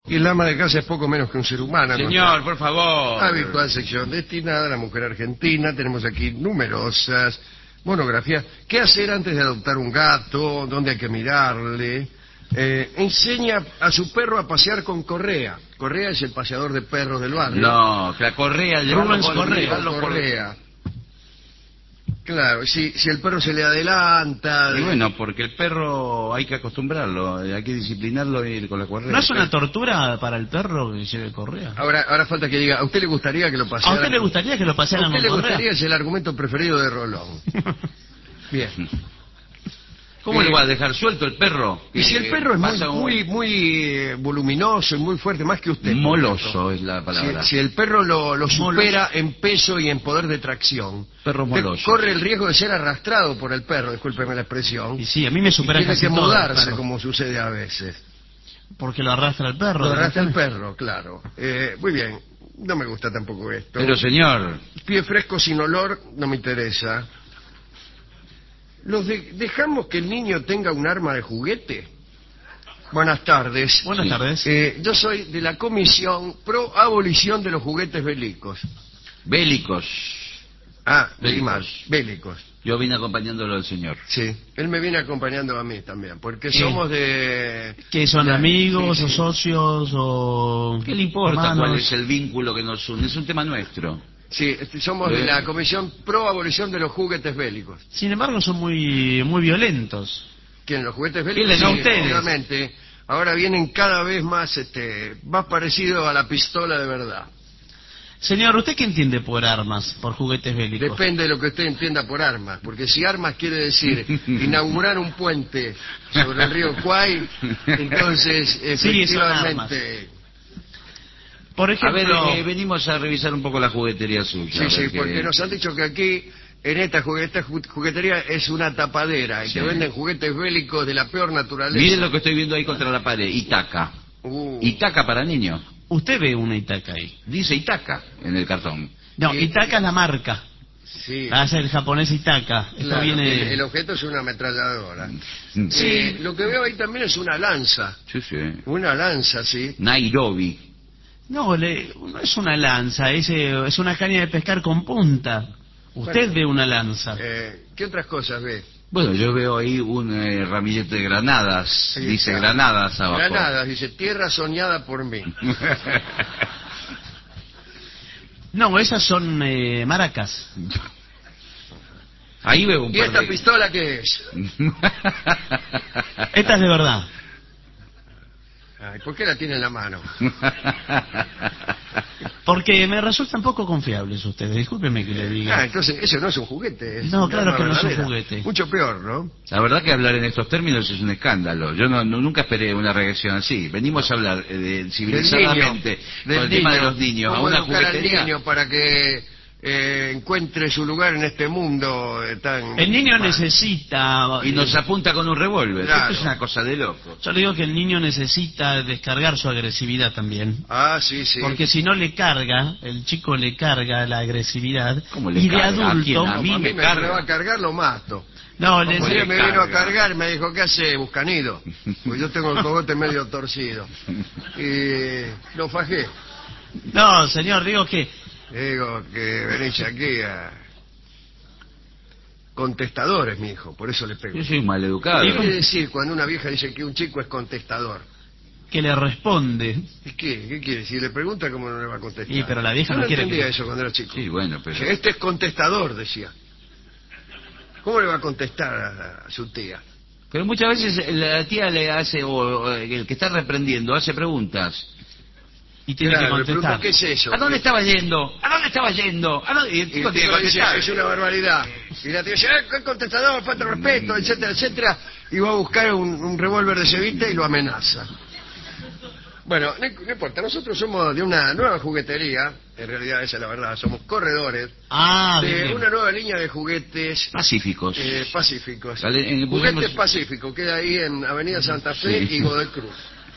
Y el ama de casa es poco menos que un ser humano. Señor, por favor. Habitual sección destinada a la mujer argentina. Tenemos aquí numerosas monografías. ¿Qué hacer antes de adoptar un gato? ¿Dónde hay que mirarle? Enseña a su perro a pasear con Correa. Correa es el paseador de perros del barrio. No, la Correa, Rubens Correa. Claro, si el perro se le adelanta... Y bueno, porque el perro hay que acostumbrarlo, hay que disciplinarlo y ir con la correa. ¿No es una tortura para el perro que lleve correa? Ahora falta que diga, ¿a usted le gustaría que lo pasearan? ¿A usted le gustaría que lo pasearan con con correa? ¿A usted le correa? gustaría? Es el argumento preferido de Rolón. Bien. ¿Cómo le va a dejar suelto el perro? Y si el perro es muy voluminoso y muy fuerte, más que usted. Moloso es la palabra. Si el perro lo supera en peso y en poder de tracción, Perro moloso. corre el riesgo de ser arrastrado por el perro, discúlpeme la expresión. Y sí, a mí me supera y tiene casi que todo, mudarse, claro. como sucede a veces. Porque lo arrastra el perro. Lo arrastra el perro, claro. Muy bien, no me gusta tampoco esto. Pero señor... Pie fresco sin olor no me interesa. ¿Dejamos que el niño tenga un arma de juguete? Buenas tardes. Buenas tardes. Yo soy de la Comisión Pro Abolición de los Juguetes Bélicos. Bélicos. Bélicos. Yo vine acompañándolo al señor. Sí, él me viene acompañando a mí también, porque somos de... ¿Que son amigos sí. o socios o...? ¿Qué le importa hermanos? cuál es el vínculo que nos une? Es un tema nuestro. Sí, somos de la Comisión Pro Abolición de los Juguetes Bélicos. Sin embargo, son muy violentos. ¿Quién, los juguetes bélicos? ¿Quiénes? No, ustedes. Efectivamente. Ahora vienen cada vez más parecido a la pistola de verdad. Señor, ¿usted qué entiende por armas, por juguetes bélicos? Depende de lo que usted entienda por armas, porque si armas quiere decir inaugurar un puente sobre el río Kwai, entonces efectivamente... Por ejemplo... A ver, venimos a revisar un poco la juguetería suya. Sí, porque nos han dicho que aquí, en esta juguetería, es una tapadera, y que venden juguetes bélicos de la peor naturaleza. Miren lo que estoy viendo ahí contra la pared, Itaca. Itaca para niños. Usted ve una Itaca ahí. Dice Itaca en el cartón. No, Itaca es la marca. Sí. Hace el japonés Itaca. Esto Claro, viene... el objeto es una ametralladora. Sí. Lo que veo ahí también es una lanza. Sí, sí. Una lanza, sí. Nairobi. No, no es una lanza, es una caña de pescar con punta. Usted ve una lanza. ¿Qué otras cosas ve? Bueno, yo veo ahí un ramillete de granadas. Sí, dice claro. granadas abajo. Granadas, dice, tierra soñada por mí. No, esas son maracas. Ahí veo un ¿Y par esta de... pistola qué es? Esta es de verdad. Ay, ¿por qué la tiene en la mano? Porque me resultan poco confiables ustedes, discúlpeme que le diga. Entonces eso no es un juguete. No, claro que no es un verdadera. juguete. Mucho peor, ¿no? La verdad que hablar en estos términos es un escándalo. Yo nunca esperé una reacción así. Venimos a hablar civilizadamente con el tema de los niños. A ¿Cómo una educar al juguetería. niño para que encuentre su lugar en este mundo tan... El niño necesita... Y nos apunta con un revólver. Claro. Esto es una cosa de loco. Yo le digo que el niño necesita descargar su agresividad también. Sí, sí. Porque si no le carga, el chico le carga la agresividad. ¿Cómo le y de carga? ¿A quién? adulto... A mí me me carga. va a cargar, lo mato. No, Un día me carga? vino a cargar, me dijo, ¿qué hace, Buscanido? Pues yo tengo el cogote medio torcido. Y lo fajé. No, señor, digo que... Digo que venís aquí a... Contestadores, mi hijo, por eso le pego. Yo soy maleducado. ¿Qué quiere decir cuando una vieja dice que un chico es contestador? que le responde. ¿Y qué? ¿Qué quiere? Si le pregunta, ¿cómo no le va a contestar? Y pero la vieja Yo no quiere entendía que... eso cuando era chico. Sí, bueno, pero... Este es contestador, decía. ¿Cómo le va a contestar a su tía? Pero muchas veces la tía le hace, o el que está reprendiendo, hace preguntas. Y tiene Claro, que le pregunta, contestar. ¿qué es eso? ¿A dónde estaba yendo? ¿A dónde estaba yendo? ¿A dónde? Y el Y chico el tiene tipo que dice, contestar. es una barbaridad. Y la tía dice, ¿qué contestador? Falta de respeto, etcétera, etcétera. Y va a buscar un revólver de cevita y lo amenaza. Bueno, no importa, nosotros somos de una nueva juguetería, en realidad esa es la verdad, somos corredores de Bien. una nueva línea de juguetes Pacíficos. pacíficos. Vale, Juguetes pusimos- pacíficos, queda ahí en Avenida Santa Fe Sí. y Godoy Cruz.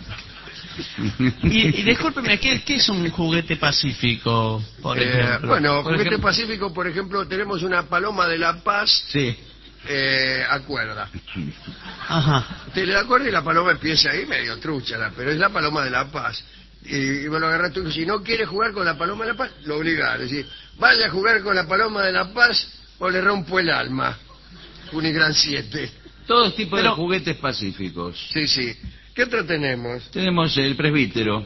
Y discúlpeme, ¿qué es un juguete pacífico, por ejemplo? Bueno, Por juguete ejemplo- pacífico, por ejemplo, tenemos una paloma de la paz Sí. a cuerda. Ajá. Usted le da cuerda y la paloma empieza ahí medio trucha, pero es la paloma de la paz. Y vos lo agarrás tú, si no quiere jugar con la paloma de la paz, lo obligás. Es decir, vaya a jugar con la paloma de la paz o le rompo el alma. Unigran 7. Todos tipos de juguetes pacíficos. Sí, sí. ¿Qué otro tenemos? Tenemos el presbítero.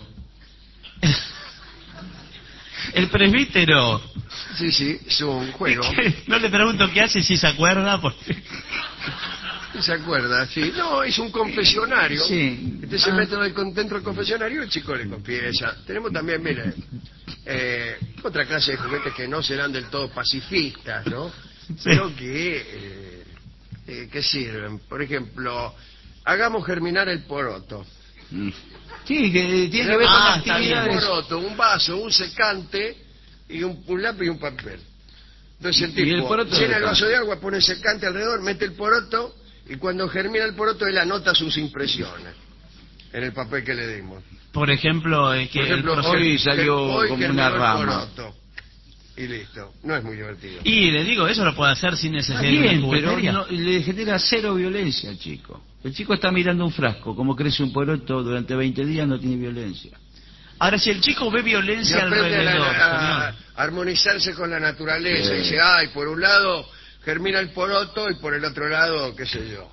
El presbítero. Sí, sí, es un juego. No le pregunto qué hace, si se acuerda, porque... ¿Se acuerda? Sí. No, es un confesionario. Sí. Usted se mete dentro del confesionario y el chico le confiesa. Tenemos también, mire, otra clase de juguetes que no serán del todo pacifistas, ¿no? Sí. Pero que sirven. Por ejemplo, hagamos germinar el poroto. Sí, que tiene que ver con está bien. Un actividades. poroto, un vaso, un secante y un lápiz y un papel. Entonces el Y el tipo poroto llena de el vaso de agua, pone el secante alrededor, mete el poroto y cuando germina el poroto él anota sus impresiones en el papel que le dimos. Por ejemplo, Por ejemplo, hoy salió hoy como germinó una el rama. poroto. Y listo. No es muy divertido. Y le digo, eso lo puede hacer sin necesidad de Bien, una pero juguetería. le genera cero violencia al chico. El chico está mirando un frasco, como crece un poroto durante 20 días, no tiene violencia. Ahora, si el chico ve Y violencia aprende alrededor, a señor. armonizarse con la naturaleza. Sí. Y dice, ay, por un lado germina el poroto y por el otro lado, qué sé yo.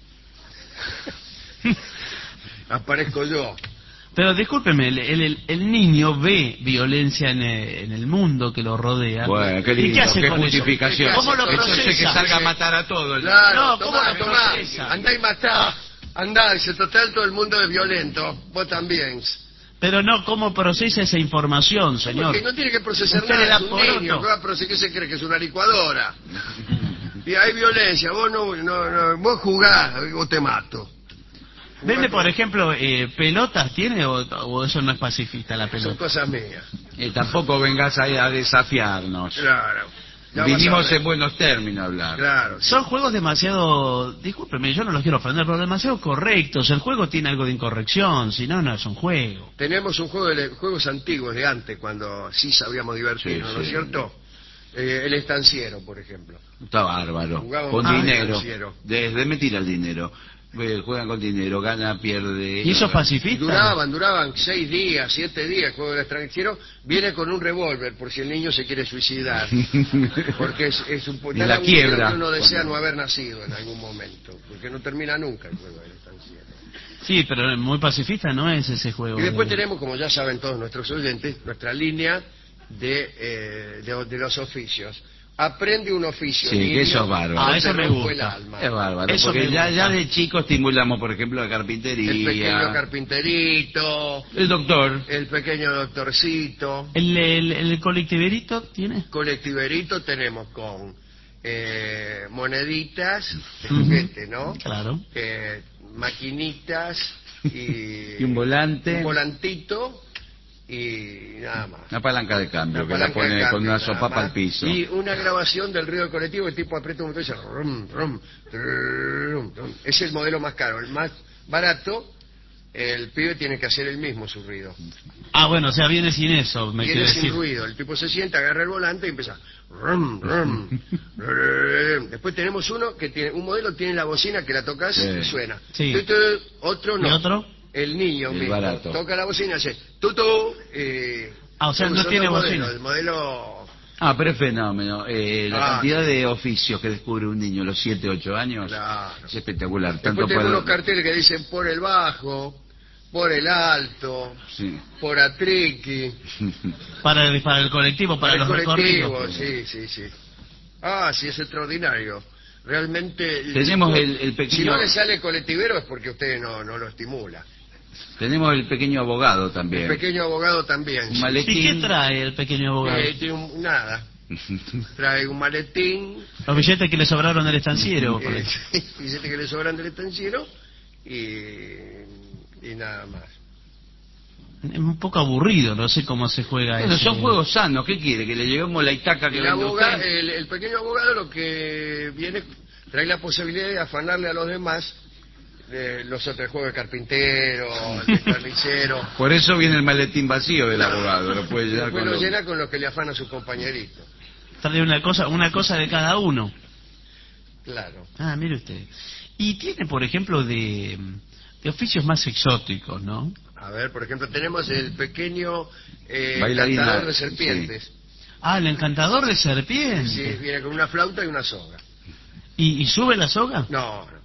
Aparezco yo. Pero discúlpeme, el niño ve violencia en el mundo que lo rodea. Bueno, qué ¿Y lindo, qué hace qué con justificación. eso? ¿Cómo lo Eso hace que procesa? salga a matar a todos. Claro, No, ¿cómo tomá, lo tomá. procesa? Andá y matá. Andá, dice, total, todo el mundo es violento. Vos también. Pero no, ¿cómo procesa esa información, señor? Porque no tiene que procesar Usted le nada, da es un poroto. niño. ¿Qué se cree que es una licuadora? Y hay violencia, vos no, vos jugás, vos te mato. ¿Vende, por ejemplo, pelotas tiene o eso no es pacifista, la Son pelota? cosas mías. Tampoco vengas ahí a desafiarnos. Claro. Ya vas a Vinimos ver. en buenos términos a hablar. Claro. Son juegos demasiado, discúlpeme, yo no los quiero ofender, pero demasiado correctos. El juego tiene algo de incorrección, si no, no es un juego. Tenemos un juego de juegos antiguos de antes, cuando sí sabíamos divertirnos, Sí, ¿no es sí. cierto? El estanciero, por ejemplo. Está bárbaro. Jugamos Con al dinero. estanciero. Desde mentira el dinero. Juegan con dinero, gana, pierde. ¿Y eso es pacifista? Duraban 6 días, 7 días el juego del extranjero. Viene con un revólver por si el niño se quiere suicidar. Porque es un Y la quiebra. que uno desea no haber nacido en algún momento. Porque no termina nunca el juego del estanciero. Sí, pero muy pacifista no es ese juego. Y después tenemos, como ya saben todos nuestros oyentes, nuestra línea de los oficios. Aprende un oficio. Sí, niño, que eso es bárbaro. no Ah, te eso me rompo gusta. el alma. Es bárbaro, Eso porque me ya gusta. de chico estimulamos, por ejemplo, la carpintería. El pequeño carpinterito, El doctor. el pequeño doctorcito. ¿El colectiverito tiene? Colectiverito tenemos con moneditas de Ujú. juguete, ¿no? Claro. Maquinitas y Y un volante. un volantito y nada más. Una palanca de cambio Una que la palanca de pone cambio, con una nada sopapa más. al piso. Y una grabación del ruido del colectivo, el tipo aprieta un botón y dice rum, rum, rum, rum. Es el modelo más caro. El más barato, el pibe tiene que hacer el mismo su ruido. Ah, bueno, o sea, viene sin eso, me Viene quiere sin decir. ruido. El tipo se sienta, agarra el volante y empieza rum, rum, rum. Después tenemos uno que tiene, un modelo tiene la bocina que la tocas Sí. y suena. Sí. Tu, tu. Otro no. ¿Y otro? El niño El mismo barato. toca la bocina y hace tutu. Ah, o sea, no son tiene dos modelos, bocina. El modelo Ah, pero es fenómeno. La Ah, cantidad sí. de oficios que descubre un niño a los 7, 8 años Claro. es espectacular. Después Tanto tenemos para... unos carteles que dicen por el bajo, por el alto, Sí. por atriqui, Para el colectivo, para el los colectivo, recorridos. sí. Ah, sí, es extraordinario. Realmente... Tenemos si- el pequeño- Si no le sale colectivero es porque usted no lo estimula. Tenemos el pequeño abogado El también. pequeño abogado también. Un sí. maletín. ¿Y qué trae el pequeño abogado? Tiene nada. Trae un maletín, Los billetes que le sobraron del estanciero. por ahí. dice que le sobran del estanciero y nada más. Es un poco aburrido, no sé cómo se juega Bueno, eso. son juegos sanos. ¿Qué quiere? ¿Que le llevemos la itaca que El, vende usted? el pequeño abogado lo que viene trae la posibilidad de afanarle a los demás los otros juegos de carpintero, de carnicero. Por eso viene el maletín vacío del abogado. Lo puede llenar Después con lo lo... llena con lo que le afana a su compañerito. Trae una cosa de cada uno. Claro. Ah, mire usted. Y tiene, por ejemplo, de oficios más exóticos, ¿no? A ver, por ejemplo, tenemos el pequeño Bailarina, encantador de serpientes. Ah, el encantador de Sí, serpientes. viene con una flauta y una soga. ¿Y sube la soga? No, no.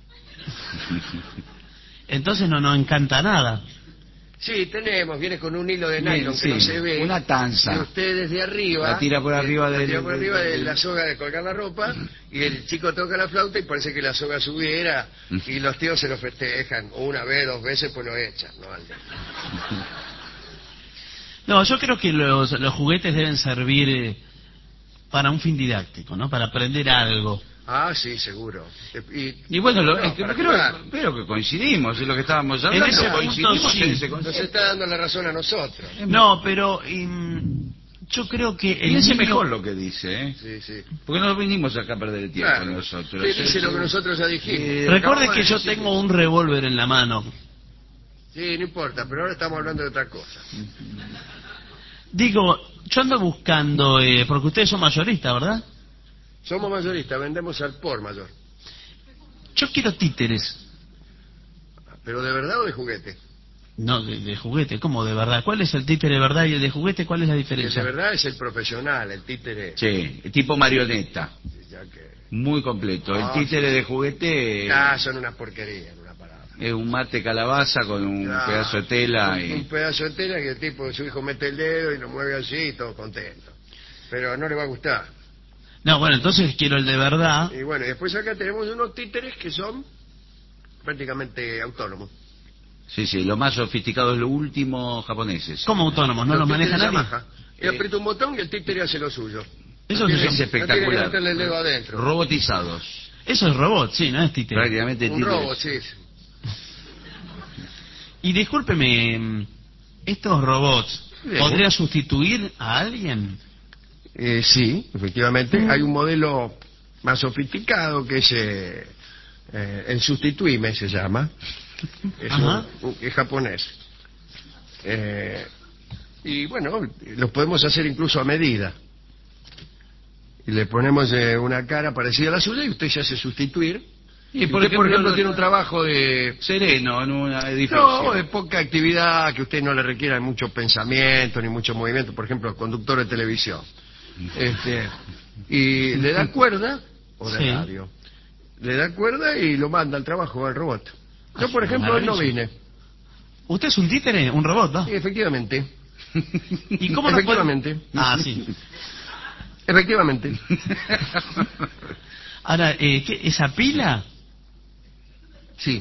Entonces no encanta nada. Sí, tenemos, viene con un hilo de Bien, nylon que no sí, se ve. una tanza. Y usted desde arriba... La tira por arriba la del- tira por arriba de del- la soga de colgar la ropa, y el chico toca la flauta y parece que la soga subiera, y los tíos se lo festejan, una vez, 2 veces, pues lo echan, ¿no? No, yo creo que los juguetes deben servir para un fin didáctico, ¿no? Para aprender algo. Ah, sí, seguro. Y bueno, No, es que para creo, jugar. creo que coincidimos en lo que estábamos hablando. ese punto, Coincidimos sí. en ese Nos concepto. está dando la razón a nosotros. No, pero yo creo que el Piense niño... mejor lo que dice, ¿eh? Sí, sí. Porque no vinimos acá a perder el tiempo Claro. nosotros. Usted dice lo que nosotros ya dijimos. Recuerde acabamos que de yo decir- tengo un revólver en la mano. Sí, no importa, pero ahora estamos hablando de otra cosa. Digo, yo ando buscando, porque ustedes son mayoristas, ¿verdad? Somos mayoristas, vendemos al por mayor. Yo quiero títeres. ¿Pero de verdad o de juguete? No, de juguete, ¿cómo de verdad? ¿Cuál es el títere de verdad y el de juguete? ¿Cuál es la El de diferencia? verdad es el profesional, el títere. Sí, tipo marioneta. Ya que... Muy completo. Ah, El títere de juguete son una porquería, en una palabra. es un mate calabaza con un Claro. pedazo de tela Un y... pedazo de tela que el tipo, su hijo mete el dedo y lo mueve así y todo contento. Pero no le va a gustar. No, bueno, entonces quiero el de verdad. Y bueno, y después acá tenemos unos títeres que son prácticamente autónomos. Sí, sí, lo más sofisticado es lo último japoneses. ¿Cómo autónomos? ¿No los maneja títeres nadie? Yamaha. Y aprieta un botón y el títere hace lo suyo. Eso No es tiene- Es no tiene que espectacular. meterle el dedo adentro. Robotizados. Eso es robot, sí, no es títere. Prácticamente Un títeres. robot, sí. Y discúlpeme, estos robots, Bien. ¿podrían sustituir a alguien? Sí, efectivamente. Hay un modelo más sofisticado que es el sustituime, se llama. Es, Ajá. es japonés. Y bueno, los podemos hacer incluso a medida. Y le ponemos una cara parecida a la suya y usted se hace sustituir. Y Por ejemplo, tiene un trabajo de... sereno en una edificio. No, de poca actividad, que usted no le requiera mucho pensamiento ni mucho movimiento, por ejemplo, conductor de televisión. Y le da cuerda, o de Sí. radio, le da cuerda y lo manda al trabajo al robot. Yo, Ah, por ejemplo, hoy no maravilloso. vine. ¿Usted es un títere? ¿Un robot, no? Sí, efectivamente. ¿Y cómo no puede- Efectivamente. Ah, sí. Efectivamente. Ahora, ¿qué, ¿esa pila? Sí.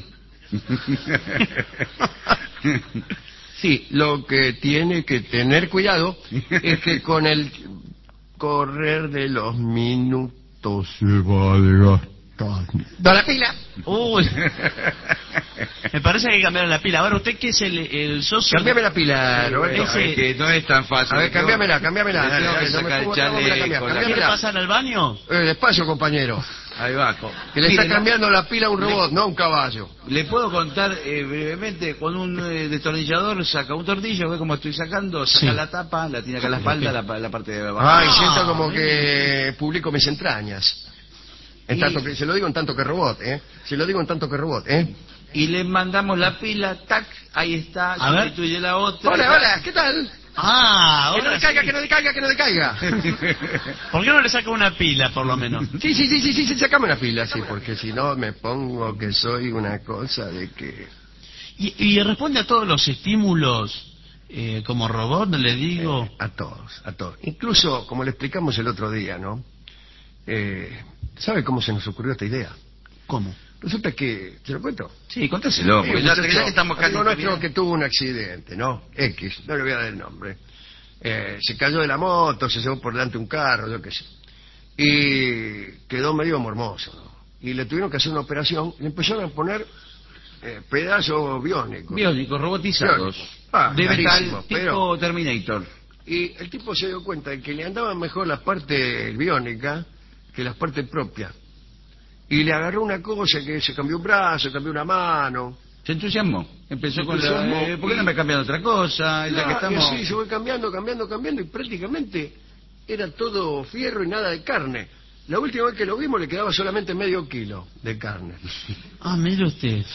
Sí, lo que tiene que tener cuidado es que con el correr de los minutos se va desgastando la pila. Uy, me parece que cambiaron la pila. Ahora, ¿usted qué es el socio? Cambiame la pila, Roberto. Ese- Es que no es tan fácil. A ver, cambiámela, cambiámela. Le tengo Dale, que dale, no me sacar el pongo bravo, me la chaleco, cambiás, la- cambiámela. ¿Quiere pasar al baño? Despacio, compañero. Ahí va. Que le Mire, está cambiando la pila a un robot, no a un caballo. Le puedo contar brevemente, con un destornillador saca un tornillo, ve cómo estoy sacando, saca Sí. la tapa, la tiene acá en la espalda, la parte de abajo. Ay, Ah, siento como bien. que publico mis entrañas. En Y- tanto que, se lo digo en tanto que robot, ¿eh? Se lo digo en tanto que robot, ¿eh? Y le mandamos la pila, tac, ahí está, A ver. sustituye la otra. Hola, hola, ¿qué tal? Ah, Que no ahora decaiga, sí. que no decaiga, que no decaiga. ¿Por qué no le saca una pila, por lo menos? Sí, sacame una pila, sí, porque si no me pongo que soy una cosa de que... Y responde a todos los estímulos como robot, le digo. A todos, a todos. Incluso, como le explicamos el otro día, ¿no? ¿Sabe cómo se nos ocurrió esta idea? ¿Cómo? Resulta que... ¿Se lo cuento? Sí, contáselo, porque Un ya muchacho, que estamos casi... amigo nuestro que tuvo un accidente, ¿no? X, no le voy a dar el nombre. Se cayó de la moto, se llevó por delante un carro, yo qué sé. Y quedó medio mormoso, ¿no? Y le tuvieron que hacer una operación, le empezaron a poner pedazos biónicos. Biónicos, robotizados. De metal, carísimo, tipo pero- Terminator. Y el tipo se dio cuenta de que le andaban mejor las partes biónicas que las partes propias. Y le agarró una cosa que se cambió un brazo, cambió una mano. Se entusiasmó. Empezó Se con entusiasmó la... ¿Por qué y- no me cambian otra cosa? Ya que Y estamos... así se fue cambiando, y prácticamente era todo fierro y nada de carne. La última vez que lo vimos le quedaba solamente medio kilo de carne. Ah, mire usted.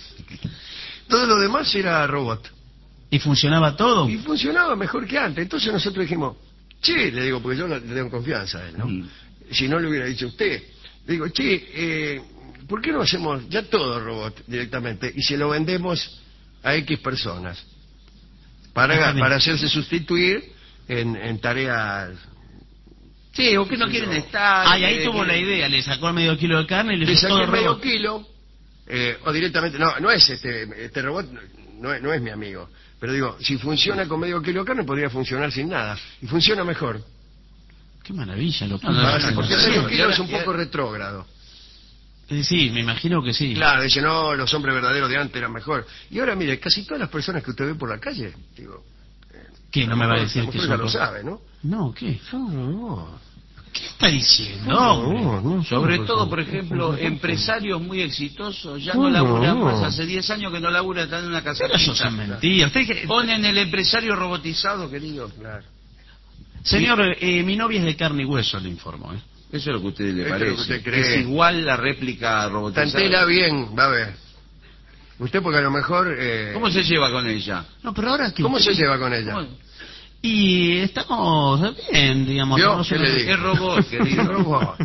Todo lo demás era robot. ¿Y funcionaba todo? Y funcionaba mejor que antes. Entonces nosotros dijimos, che, le digo, porque yo le tengo confianza a él, ¿no? Si no le hubiera dicho usted. Le digo, che, ¿por qué no hacemos ya todo robot directamente y se lo vendemos a X personas? Para hacerse sustituir en tareas... Sí, o que no quieren estar. Ah, y ahí tuvo la idea, le sacó medio kilo de carne y le Le hizo todo saqué medio robot. kilo, o directamente, no es este robot, no es mi amigo. Pero digo, si funciona con medio kilo de carne, podría funcionar sin nada. Y funciona mejor. Qué maravilla lo que Porque medio kilo es un poco retrógrado. Sí, me imagino que sí. Claro, dice, no, los hombres verdaderos de antes eran mejor. Y ahora, mire, casi todas las personas que usted ve por la calle, digo... ¿Qué? No me va a decir la que mujer ya son... lo sabe, ¿no? No, ¿qué? No. ¿Qué está diciendo? hombre? Sobre todo, por ejemplo, empresarios muy exitosos ya no laburan más. Hace 10 años que no laburan, están en una casa. Eso es mentira. Usted que... Ponen el empresario robotizado, querido. Claro. Señor, mi novia es de carne y hueso, le informo, ¿eh? Eso es lo que a usted le Esto es parece. lo que usted cree. Es igual la réplica robotizada. Tantela bien, va a ver. Usted porque a lo mejor... ¿Cómo se lleva con ella? No, pero ahora que... ¿Cómo se lleva con ella? ¿Cómo? Y estamos bien, digamos. ¿Vio? No sé ¿Qué le digo? Es robot, querido. Es robot.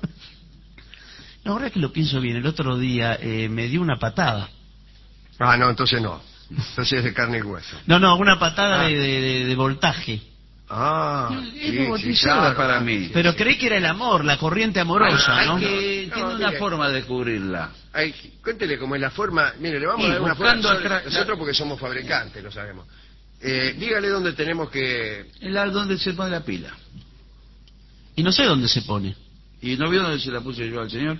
No, ahora que lo pienso bien, el otro día me dio una patada. Ah, no, entonces no. Entonces es de carne y hueso. No, una patada Ah. de voltaje. Ah, Es robotizada claro, para claro. mí. Pero creí que era el amor, la corriente amorosa, Hay ¿no? que, tiene una mire. forma de descubrirla. Ay, cuéntele cómo es la forma. Mire, le vamos Sí, a dar una forma. buscando atrás- Nosotros porque somos fabricantes, lo sabemos. Dígale dónde tenemos que... Es la donde se pone la pila. Y no sé dónde se pone. ¿Y no vio dónde se la puse yo al señor?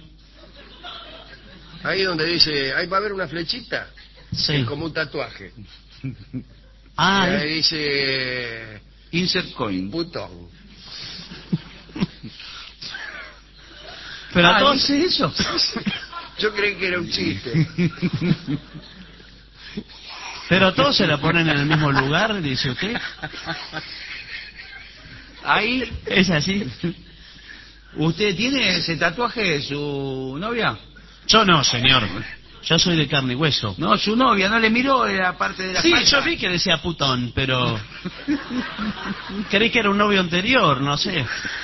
Ahí donde dice, ahí va a haber una flechita. Sí. Es como un tatuaje. Ah, Y ahí dice... Insert coin. Botón. pero a todos... ¿dice eso? Yo creí que era un chiste. Pero todos se la ponen en el mismo lugar, dice usted. Ahí, ¿Es así? ¿usted tiene ese tatuaje de su novia? Yo no, señor. Yo soy de carne y hueso. No, su novia, no le miró la parte de la Sí, espalda? yo vi que decía putón, pero... Creí que era un novio anterior, no sé.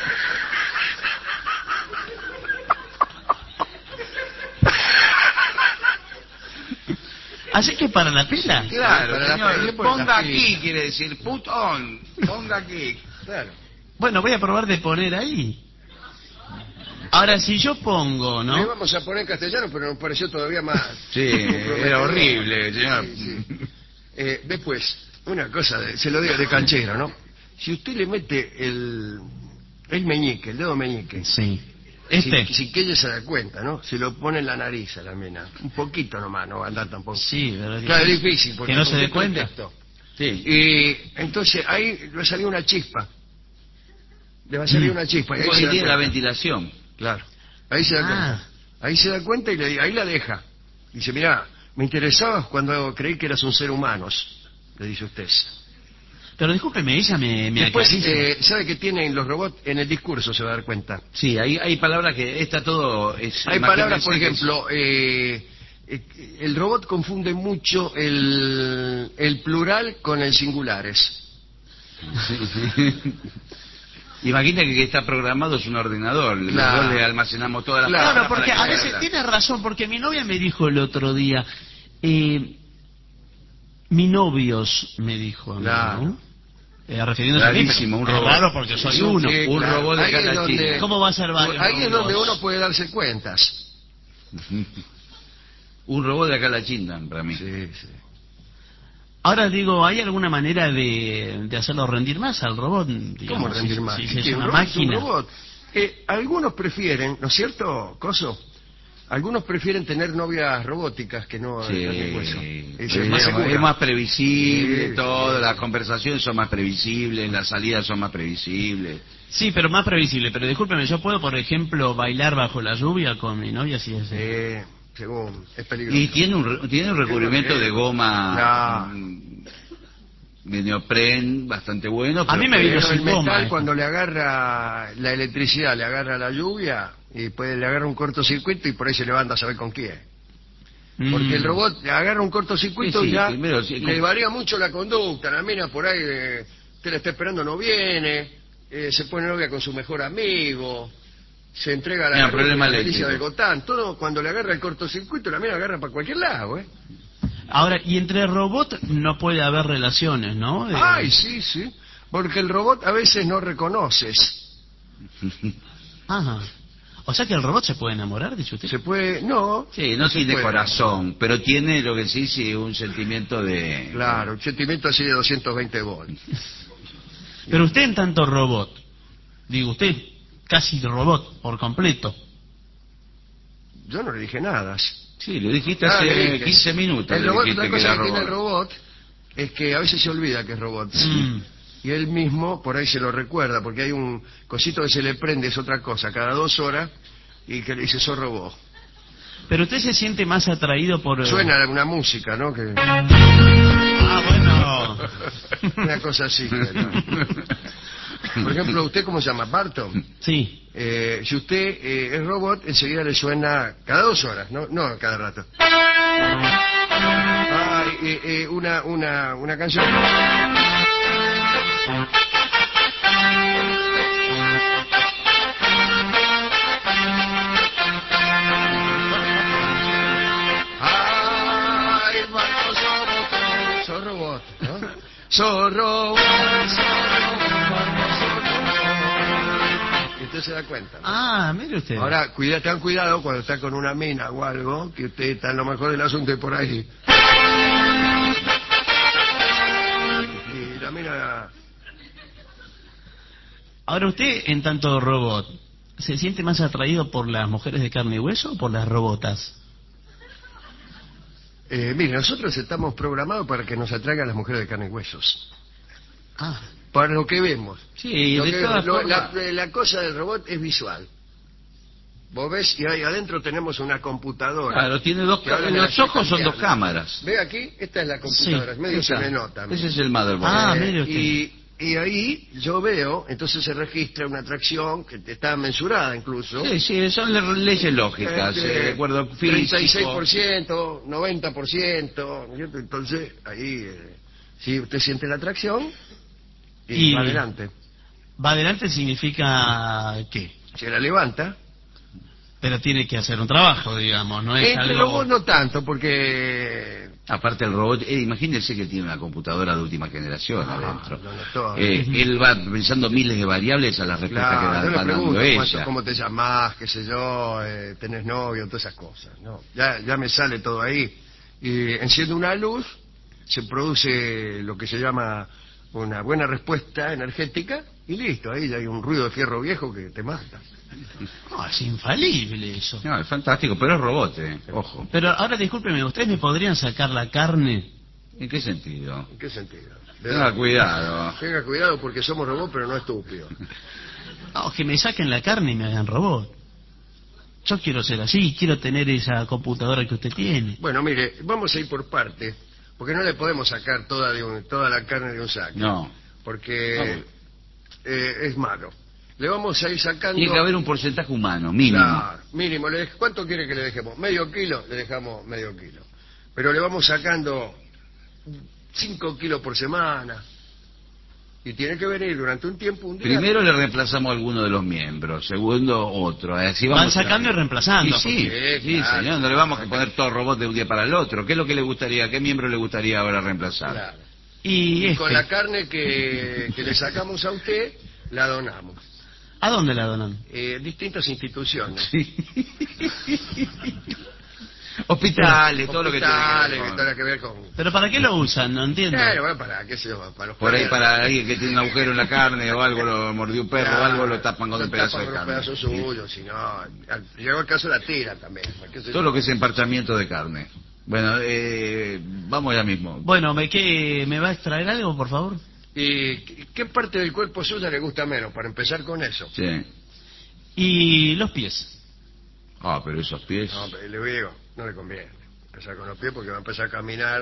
Así que para la pila. Claro, Para la señor, pila, por ponga la aquí, pila. quiere decir, putón, ponga aquí. Claro. Bueno, voy a probar de poner ahí. Ahora, si yo pongo, Le ¿no? vamos a poner en castellano, pero nos pareció todavía más... Sí, era horrible, señor. Sí, sí. Después, una cosa, se lo digo de canchero, ¿no? Si usted le mete el meñique, el dedo meñique, Sí. Este. si que ella se da cuenta, ¿no? Se lo pone en la nariz a la mina. Un poquito nomás, no va a andar tampoco. Sí, pero es Claro, es difícil. difícil. Porque Que no se ¿con dé qué cuenta. pretexto? Sí. Y entonces ahí le va a salir una chispa. Le va a salir una chispa. Y ahí Porque se da tiene la cuenta. ventilación. Claro. Ahí se da cuenta. Ahí se da cuenta y ahí la deja. Dice, mira, me interesabas cuando creí que eras un ser humano, le dice usted. Pero discúlpeme, ella me Después, acaricia. ¿sabe que tienen los robots? En el discurso se va a dar cuenta. Sí, hay palabras que está todo... Hay palabras, por ejemplo, el robot confunde mucho el plural con el singulares. Imagina que está programado es un ordenador, Claro. nosotros le almacenamos todas las Claro, palabras Claro, porque para a que veces pueda tiene razón, porque mi novia me dijo el otro día, mi novios, me dijo a mí, Claro. ¿no? Refiriéndose a mí, Rarísimo, un pero- robot. Claro, porque soy Sí, uno. Un robot de Ahí es cada donde- China. ¿Cómo va a ser varios Ahí es donde robots? uno puede darse cuentas. Un robot de acá a la China, para mí. Sí, sí. Ahora digo, ¿hay alguna manera de hacerlo rendir más al robot? Digamos, ¿Cómo rendir más? Si ¿Qué es tiene? una ¿Un robot? máquina. ¿Un robot? Algunos prefieren, ¿no es cierto, Coso? Algunos prefieren tener novias robóticas que no Sí, de carne y hueso. Eso es, es más seguro. es más previsible Sí, todo, sí. las conversaciones son más previsibles, las salidas son más previsibles. Sí, pero más previsible. Pero discúlpeme, ¿yo puedo, por ejemplo, bailar bajo la lluvia con mi novia si es... Según, es peligroso. Y tiene un recubrimiento de goma. No. de neopren bastante bueno. A mí me vino Pero el sin goma, metal, esto. cuando le agarra la electricidad, le agarra la lluvia, y pues le agarra un cortocircuito y por ahí se levanta a saber con quién. Porque el robot le agarra un cortocircuito Sí, y ya primero, sí, le varía mucho la conducta. La mina por ahí, usted la está esperando, no viene, se pone novia con su mejor amigo, se entrega a la Mira, garrupa, problema la delicia eléctrico. del Gotán. Todo cuando le agarra el cortocircuito, la mina agarra para cualquier lado, ¿eh? Ahora, y entre robots no puede haber relaciones, ¿no? Ay, sí, sí. Porque el robot a veces no reconoces. Ajá. O sea que el robot se puede enamorar, dice usted. Se puede... No. Sí, no se tiene puede. corazón, pero tiene lo que sí, un sentimiento de... Claro, un sentimiento así de 220 volts. Pero usted en tanto robot, digo usted, casi robot por completo. Yo no le dije nada. Sí, lo dijiste Ah, hace le dije. 15 minutos. El le robot, dijiste otra cosa era que tiene el robot. robot es que a veces se olvida que es robot. Mm. Y él mismo por ahí se lo recuerda, porque hay un cosito que se le prende, es otra cosa, cada 2 horas, y que le dice, sos robot. Pero usted se siente más atraído por... Suena alguna música, ¿no? Que... Ah, bueno. Una cosa así. ¿No? Por ejemplo, ¿usted cómo se llama? Barton. Sí. Si usted es robot, enseguida le suena cada 2 horas, no, no cada rato. Una canción. Ay, Barton, sos robot, ¿no? Sos robot, Barton, sos robot. Y usted se da cuenta, ¿no? Ah, mire usted. Ahora, ten cuidado cuando está con una mina o algo, que usted está en lo mejor del asunto y por ahí. Y la mina... Ahora usted en tanto robot, ¿se siente más atraído por las mujeres de carne y hueso o por las robotas? mire, nosotros estamos programados para que nos atraigan las mujeres de carne y huesos. Ah. Para lo que vemos. Sí, Lo de que todas vemos. formas... La cosa del robot es visual. Vos ves y ahí adentro tenemos una computadora. Claro, tiene dos que ahora cámaras. me la Los ojos son cambiando. dos cámaras. Ve aquí, esta es la computadora, Sí, medio Esa. se me nota. Ese es el motherboard. Ah, mire usted. Y ahí yo veo, entonces se registra una atracción que está mensurada incluso. Sí, sí, son leyes lógicas, de acuerdo físico. 36%, 90%, ¿no es cierto? Entonces ahí, si usted siente la atracción, y va adelante. Va adelante significa ¿qué? Se la levanta. Pero tiene que hacer un trabajo, digamos, no es Entre algo... robot no tanto, porque... Aparte el robot, imagínense que tiene una computadora de última generación adentro. No, Él va pensando miles de variables a las respuestas claro, yo que le va dando pregunto ella. cómo te llamás, qué sé yo, tenés novio, todas esas cosas. No, ya me sale todo ahí. Y enciende una luz, se produce lo que se llama una buena respuesta energética y listo, ahí ya hay un ruido de fierro viejo que te mata. No, es infalible eso. No, es fantástico, pero es robot, ojo. Pero ahora discúlpeme, ¿ustedes me podrían sacar la carne? ¿En qué sentido? ¿En qué sentido? Tenga cuidado. Tenga cuidado porque somos robots, pero no estúpidos. No, que me saquen la carne y me hagan robot. Yo quiero ser así, quiero tener esa computadora que usted tiene. Bueno, mire, vamos a ir por parte, porque no le podemos sacar toda la carne de un saco. No. Porque es malo. Le vamos a ir sacando... Tiene que haber un porcentaje humano, mínimo. Claro, mínimo. ¿Cuánto quiere que le dejemos? ¿Medio kilo? Le dejamos medio kilo. Pero le vamos sacando 5 kilos por semana. Y tiene que venir durante un tiempo, un día. Primero le reemplazamos a alguno de los miembros, segundo otro. Así Van vamos sacando y reemplazando. Y sí, sí, claro. señor, no le vamos a poner todo robot de un día para el otro. ¿Qué es lo que le gustaría, qué miembro le gustaría ahora reemplazar? Claro. Y Con este, la carne que le sacamos a usted, la donamos. ¿a dónde la donan? Distintas instituciones. Hospitales, todo lo que tiene Hospitales, que que ver tenga que ver con... ¿Pero para qué lo usan? No entiendo. Bueno, para qué sé yo, para los por ahí perros. para alguien que tiene un agujero en la carne o algo, lo mordió un perro o algo, lo tapan con Lo un pedazo de tapan con carne. un pedazo suyo, si no... Llegó el caso la tira también. qué sé Todo yo. lo que es emparchamiento de carne. Bueno, vamos ya mismo. Bueno, ¿me va a extraer algo, por favor? ¿Y qué parte del cuerpo suyo le gusta menos? Para empezar con eso. Sí. Y los pies. Ah, pero esos pies. No, pero le digo, no le conviene empezar con los pies porque va a empezar a caminar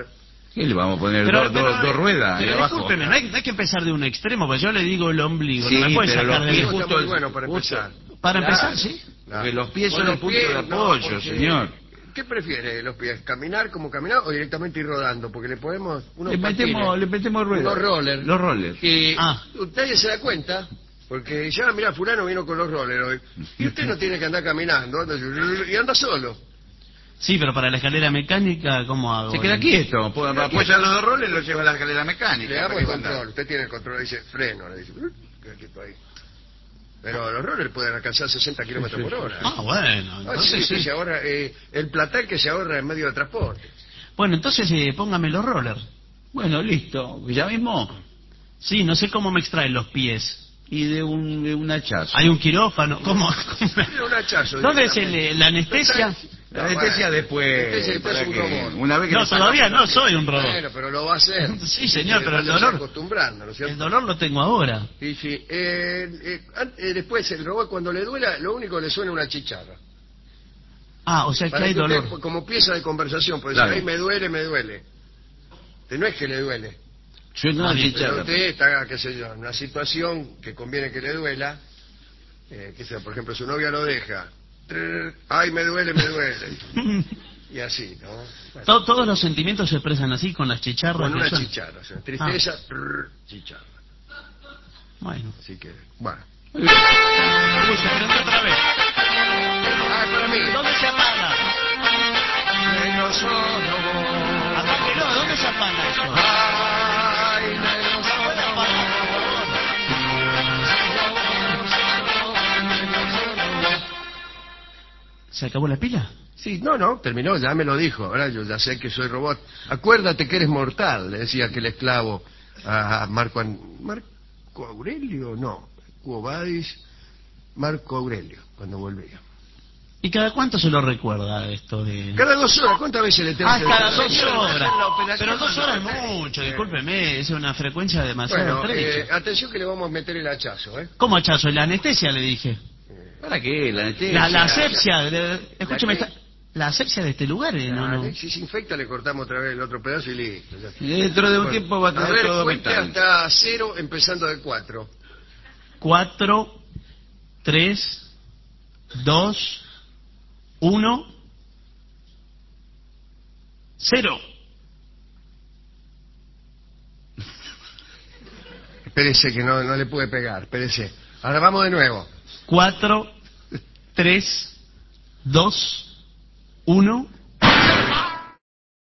¿Qué le vamos a poner? Pero, Dos ruedas ahí pero abajo. discúlpeme, no hay que empezar de un extremo, porque yo le digo el ombligo, Sí, no me puede pero sacar los de pies ahí. Está muy bueno para empezar. Para Claro, empezar, sí. Porque los pies Con son los el punto pies, de no, apoyo, porque- señor. ¿Qué prefiere los pies? ¿Caminar como caminar o directamente ir rodando? Porque le podemos... Le metemos ruedas. unos rollers. Los rollers. Y Ah. usted se da cuenta, porque ya, mira, fulano vino con los rollers hoy. Y usted no tiene que andar caminando, y anda solo. Sí, pero para la escalera mecánica, ¿cómo hago? Se queda quieto. Apoya los dos rollers y los lleva a la escalera mecánica. Le damos ¿Para el qué va a andar? control. Usted tiene el control, le dice freno, le dice... queda quieto ahí. Pero los rollers pueden alcanzar 60 kilómetros por hora. Ah, bueno, Ah, entonces sí, sí. se ahorra, el platal que se ahorra en medio de transporte. Bueno, entonces póngame los rollers. Bueno, listo. ¿Ya mismo? Sí, no sé cómo me extraen los pies. Y de un hachazo. Hay un quirófano, ¿cómo? Era un hachazo. ¿Dónde es directamente. la anestesia? La anestesia bueno, después. anestesia después ¿para es un qué? robot. Una vez que No, le saca- todavía no soy un robot. Bueno, pero lo va a hacer. Sí, señor, pero el Vaya dolor- acostumbrando, ¿no es cierto? El dolor lo tengo ahora. Sí, sí. Después, el robot, cuando le duela, lo único que le suena es una chicharra. Ah, o sea que Para hay que usted, dolor. como pieza de conversación, puede Claro. decir, ay, me duele, me duele. No es que le duele. Suena una bien, Pero chicharra. usted está, qué sé yo, en una situación que conviene que le duela, que sea, por ejemplo, su novia lo deja. Ay, me duele, me duele. Y así, ¿no? Bueno, Todos los sentimientos se expresan así, con las chicharras. con que una son. chicharra. O sea, tristeza, chicharra. Bueno. Así que, bueno. Uy, se prendió otra vez. Ah, para mí. ¿Dónde se apaga? Negro solo. Apáguelo, ¿dónde se apaga eso? Ay, negro ¿No puede solo. apagar, por favor? ¿Se acabó la pila? Sí, no, terminó, ya me lo dijo. Ahora yo ya sé que soy robot. Acuérdate que eres mortal, le decía aquel esclavo a Marco Aurelio, no, Quo Vadis, Marco Aurelio, cuando volvía. ¿Y cada cuánto se lo recuerda esto de...? Cada 2 horas, ¿cuántas veces le tengo Ah, que cada decir? 2 horas. la operación. Pero 2 horas es mucho, discúlpeme, es una frecuencia demasiado Bueno, estrecha. atención que le vamos a meter el hachazo, ¿eh? ¿Cómo hachazo? La anestesia le dije. ¿Para qué? La anestesia. La asepsia, escúcheme, qué? la asepsia de este lugar, no. Si se infecta le cortamos otra vez el otro pedazo y listo. Ya está. Dentro de un Bueno, tiempo va a tener ver, todo cuente metal. hasta 0 empezando de 4. 4, 3, 2, 1, 0. Espérese que no le pude pegar, espérese. Ahora vamos de nuevo. 4, 3, 2, 1.